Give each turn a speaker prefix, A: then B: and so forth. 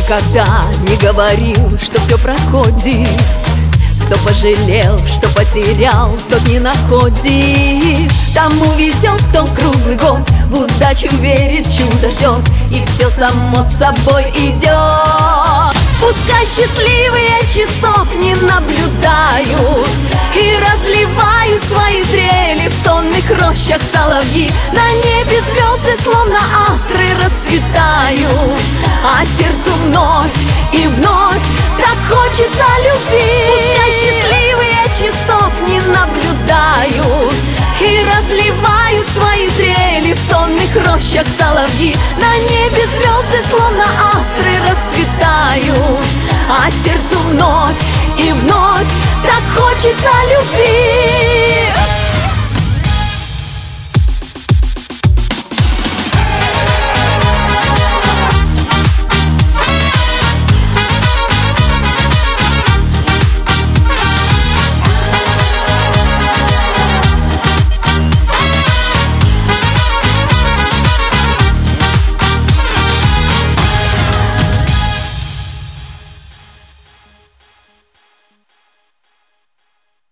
A: никогда не говорил, что все проходит. Кто пожалел, что потерял, тот не находит. Тому везет, кто круглый год в удачу верит, чудо ждет, и все само собой идет. Пускай счастливые часов не наблюдают и разливают свои трели в сонных рощах соловьи. На небе звезды словно астры расцветают, а сердцу вновь и вновь так хочется любви. Пускай счастливые часов не наблюдают и разливают свои трели в сонных рощах соловьи. На небе звезды словно астры расцветают, а сердцу вновь и вновь так хочется любви.